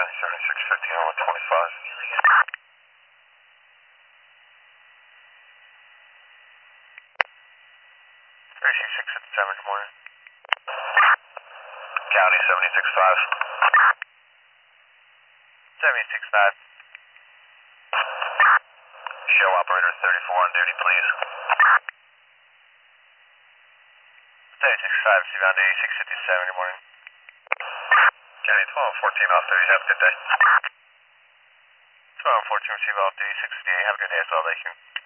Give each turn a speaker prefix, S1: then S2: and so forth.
S1: 7650 on 125. 36657, good morning. County 765. 765. Show operator 34 on duty, please. 765, Seabound 8657, good morning. County 1214 off duty, have a good day. 1214 receive off duty 668, have a good day as well, thank you.